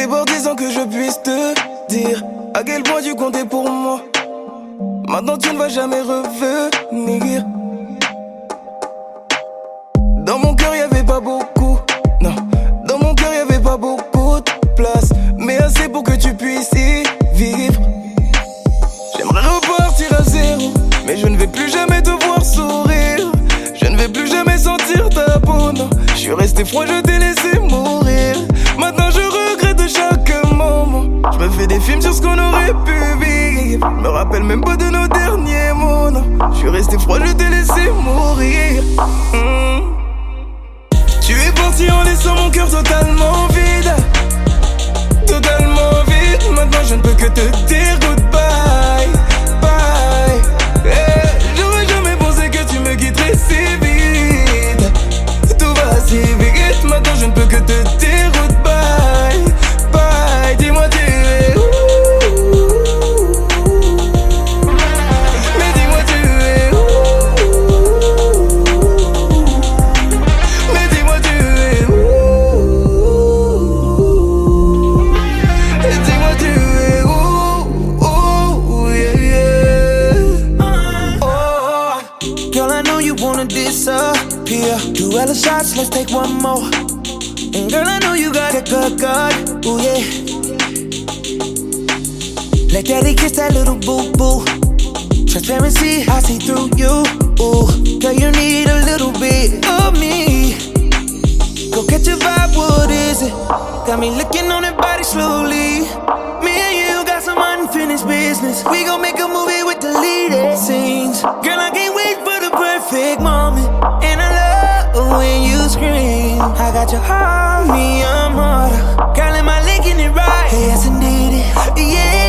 es parti sans que je puisse te dire à quel point tu comptais pour moi. Maintenant tu ne vas jamais revenir. Dans mon cœur y'avait pas beaucoup, non. Dans mon cœur y'avait pas beaucoup de place, mais assez pour que tu puisses y vivre. J'aimerais repartir à zéro, mais je ne vais plus jamais te voir sourire. Je ne vais plus jamais sentir ta peau, non. Je suis resté froid, je t'ai laissé mourir. Maintenant je regrette chaque moment. Je me fais des films sur ce qu'on aurait pu vivre. Je me rappelle même pas de nos derniers mots, non. Je suis resté froid, je t'ai laissé mourir. Tu es parti en laissant mon cœur totalement vide. Totalement vide. Maintenant je ne peux que te dire goodbye. Bye. Hey, j'aurais jamais pensé que tu me quitterais si vite. Tout va si vite. Maintenant je ne peux que te dire goodbye. Bye. Dis-moi tu es où? Mais dis-moi tu es où? Mais dis-moi tu es où? Dis-moi tu es où? Oh, yeah, yeah. Oh, girl, I know you wanna disappear. Two other shots, let's take one more. And girl, I know you got a good, ooh yeah. Let daddy kiss that little boo-boo. Transparency, I see through you. Ooh, girl, you need a little bit of me. Go catch a vibe, what is it? Got me looking on that body slowly. Me and you got some unfinished business. We gon' make a movie with deleted scenes. Girl, I can't wait for the perfect moment. And I love when you scream. I got your heart, me, I'm harder. Girl, am I linking it right? Yes, indeed, yeah.